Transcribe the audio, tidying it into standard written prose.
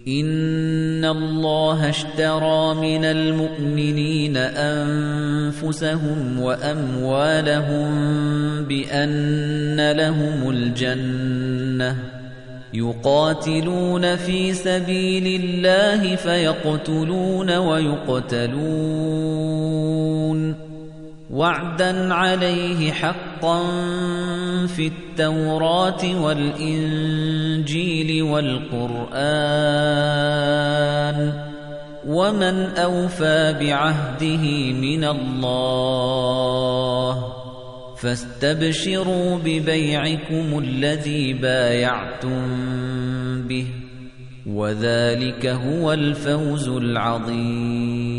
إِنَّ اللَّهَ اشْتَرَىٰ مِنَ الْمُؤْمِنِينَ أَنفُسَهُمْ وَأَمْوَالَهُم بِأَنَّ لَهُمُ الْجَنَّةَ يُقَاتِلُونَ فِي سَبِيلِ اللَّهِ فَيَقْتُلُونَ وَيُقْتَلُونَ وَعْدًا عَلَيْهِ حَقًّا فِي التَّوْرَاةِ وَالْإِنجِيلِ وَالْقُرْآنِ وَمَنْ أَوْفَىٰ بِعَهْدِهِ مِنَ اللَّهِ فَاسْتَبْشِرُوا بِبَيْعِكُمُ الَّذِي بَايَعْتُم بِهِ وَذَلِكَ هُوَ الْفَوْزُ الْعَظِيمُ